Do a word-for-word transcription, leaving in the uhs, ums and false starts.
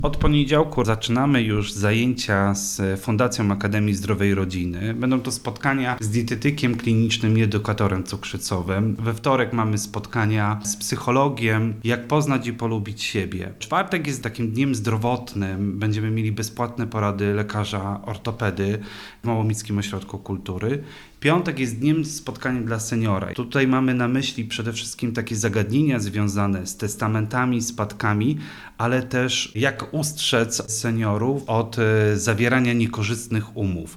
Od poniedziałku zaczynamy już zajęcia z Fundacją Akademii Zdrowej Rodziny. Będą to spotkania z dietetykiem klinicznym i edukatorem cukrzycowym. We wtorek mamy spotkania z psychologiem, jak poznać i polubić siebie. Czwartek jest takim dniem zdrowotnym. Będziemy mieli bezpłatne porady lekarza ortopedy w Małomickim Ośrodku Kultury. Piątek jest dniem spotkania dla seniora. Tutaj mamy na myśli przede wszystkim takie zagadnienia związane z testamentami, spadkami, ale też jak ustrzec seniorów od e, zawierania niekorzystnych umów.